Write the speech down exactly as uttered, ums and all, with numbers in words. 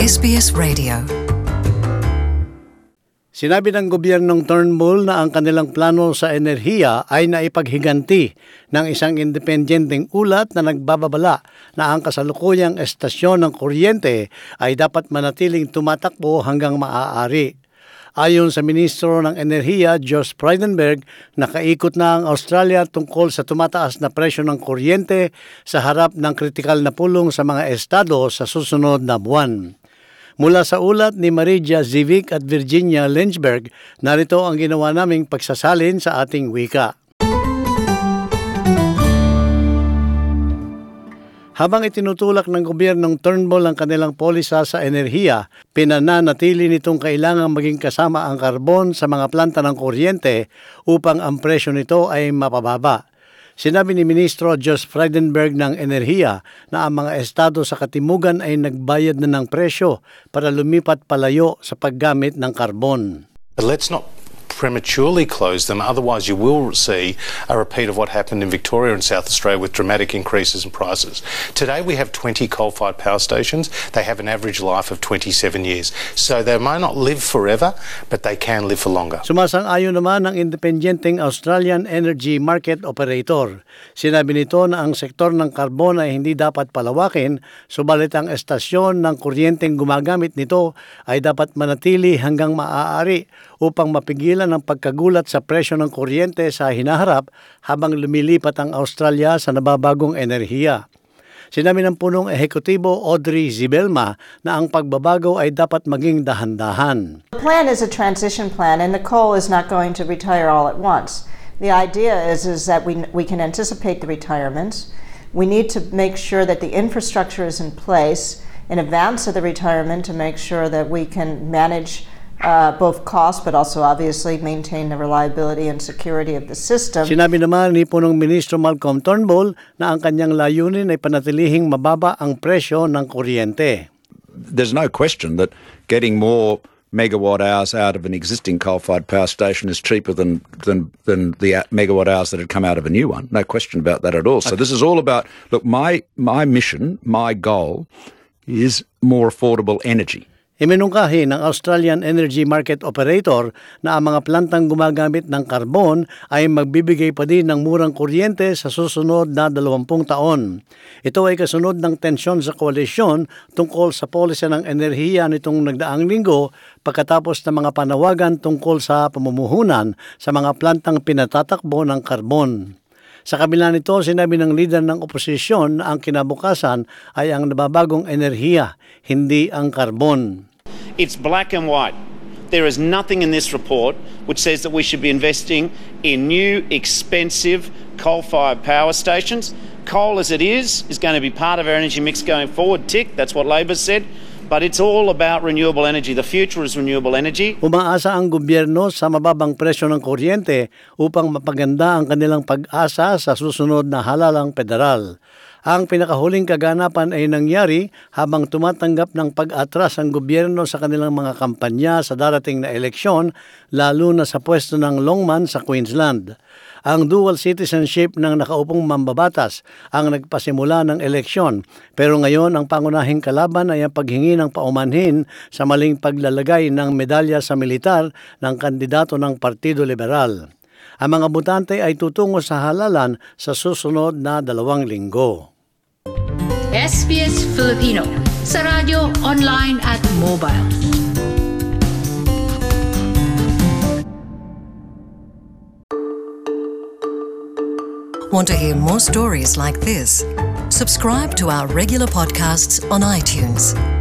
S B S Radio. Sinabi ng gobyernong Turnbull na ang kanilang plano sa enerhiya ay naipaghiganti ng isang independenteng ulat na nagbababala na ang kasalukuyang estasyon ng kuryente ay dapat manatiling tumatakbo hanggang maaari. Ayon sa Ministro ng Enerhiya, Josh Frydenberg, nakaikot na ang Australia tungkol sa tumataas na presyo ng kuryente sa harap ng kritikal na pulong sa mga estado sa susunod na buwan. Mula sa ulat ni Marija Zivic at Virginia Lynchburg, narito ang ginawa naming pagsasalin sa ating wika. Habang itinutulak ng gobyernong Turnbull ang kanilang polisa sa enerhiya, pinananatili nitong kailangang maging kasama ang karbon sa mga planta ng kuryente upang ang presyo nito ay mapababa. Sinabi ni Ministro Josh Frydenberg ng Enerhiya na ang mga estado sa katimugan ay nagbayad na ng presyo para lumipat palayo sa paggamit ng karbon. But let's not prematurely close them, otherwise you will see a repeat of what happened in Victoria and South Australia with dramatic increases in prices. Today we have twenty coal-fired power stations. They have an average life of twenty-seven years. So they might not live forever, but they can live for longer. Sumasang-ayon naman ang independenteng Australian Energy Market Operator. Sinabi nito na ang sektor ng karbon ay hindi dapat palawakin, subalit ang estasyon ng kuryenteng gumagamit nito ay dapat manatili hanggang maaari upang mapigilan ang pagkagulat sa presyo ng kuryente sa hinaharap habang lumilipat ang Australia sa nababagong enerhiya. Sinabi ng punong ehekutibo Audrey Zibelma na ang pagbabago ay dapat maging dahan-dahan. The plan is a transition plan and the coal is not going to retire all at once. The idea is, is that we, we can anticipate the retirements. We need to make sure that the infrastructure is in place in advance of the retirement to make sure that we can manage Uh, both cost but also obviously maintain the reliability and security of the system. Sinabi naman ni punong Ministro Malcolm Turnbull na ang kanyang layunin ay panatilihing mababa ang presyo ng kuryente. There's no question that getting more megawatt hours out of an existing coal-fired power station is cheaper than than than the megawatt hours that had come out of a new one. No question about that at all. So this is all about, look, my my mission, my goal is more affordable energy. Iminungkahi ng Australian Energy Market Operator na ang mga plantang gumagamit ng karbon ay magbibigay pa din ng murang kuryente sa susunod na dalawampung taon. Ito ay kasunod ng tensyon sa koalisyon tungkol sa policy ng enerhiya nitong nagdaang linggo pagkatapos ng mga panawagan tungkol sa pamumuhunan sa mga plantang pinatatakbo ng karbon. Sa kabila nito, sinabi ng leader ng oposisyon na ang kinabukasan ay ang nababagong enerhiya, hindi ang karbon. It's black and white. There is nothing in this report which says that we should be investing in new, expensive coal-fired power stations. Coal as it is, is going to be part of our energy mix going forward. Tick, that's what Labor said. But it's all about renewable energy. The future is renewable energy. Umaasa ang gobyerno sa mababang presyo ng kuryente upang mapaganda ang kanilang pag-asa sa susunod na halalang federal. Ang pinakahuling kaganapan ay nangyari habang tumatanggap ng pag-atras ang gobyerno sa kanilang mga kampanya sa darating na eleksyon, lalo na sa pwesto ng Longman sa Queensland. Ang dual citizenship ng nakaupong mambabatas ang nagpasimula ng eleksyon, pero ngayon ang pangunahing kalaban ay ang paghingi ng paumanhin sa maling paglalagay ng medalya sa militar ng kandidato ng Partido Liberal. Ang mga botante ay tutungo sa halalan sa susunod na dalawang linggo. S B S Filipino sa radyo, online at mobile. Want to hear more stories like this? Subscribe to our regular podcasts on iTunes.